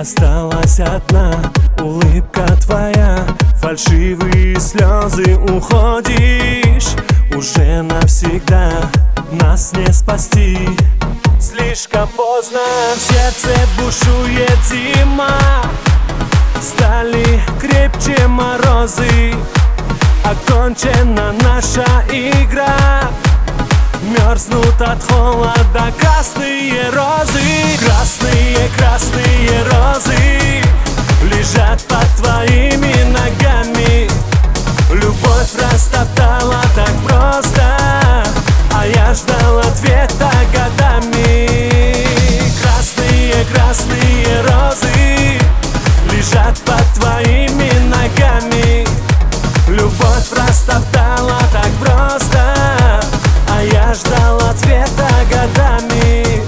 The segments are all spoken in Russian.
Осталась одна улыбка твоя, фальшивые слезы, уходишь. Уже навсегда нас не спасти. Слишком поздно, в сердце бушует зима. Стали крепче морозы, окончена наша игра. Мерзнут от холода красные розы. Красные, красные розы лежат под твоими ногами. Любовь растоптала так просто, а я ждал ответа годами. Красные, красные розы лежат под твоими ногами. Любовь растоптала так просто, а я ждал ответа годами.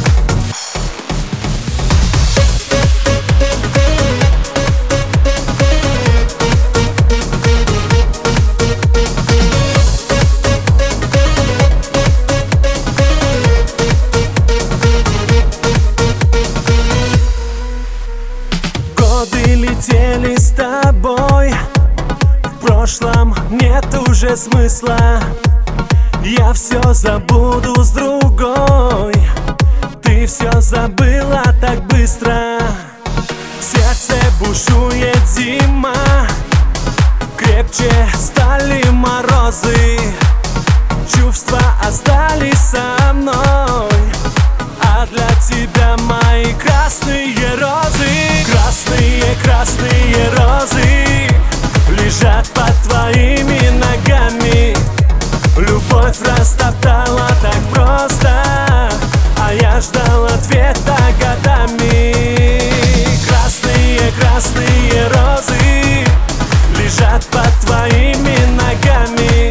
Годы летели с тобой, в прошлом нет уже смысла. Я все забуду с другой, ты все забыла так быстро. В сердце бушует зима, крепче стали морозы. Чувства остались со мной, а для тебя мои красные розы. Красные, красные розы лежат под твоими ногами. Любовь растоптала так просто, а я ждал ответа годами. Красные, красные розы лежат под твоими ногами.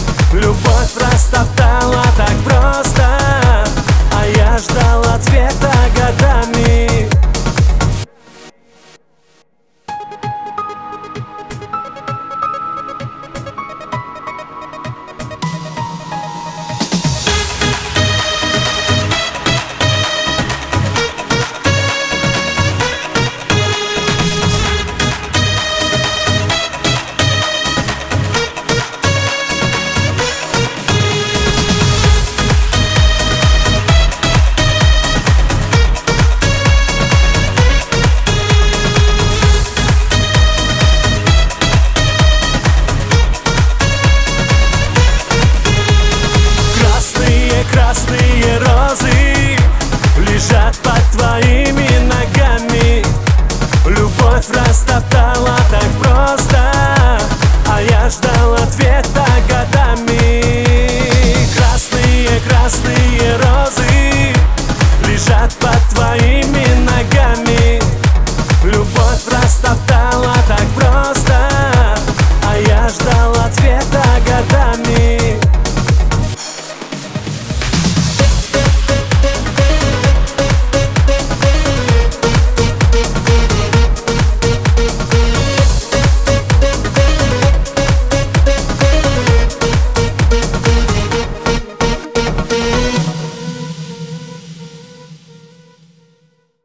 Любовь растоптала так просто, а я ждал ответа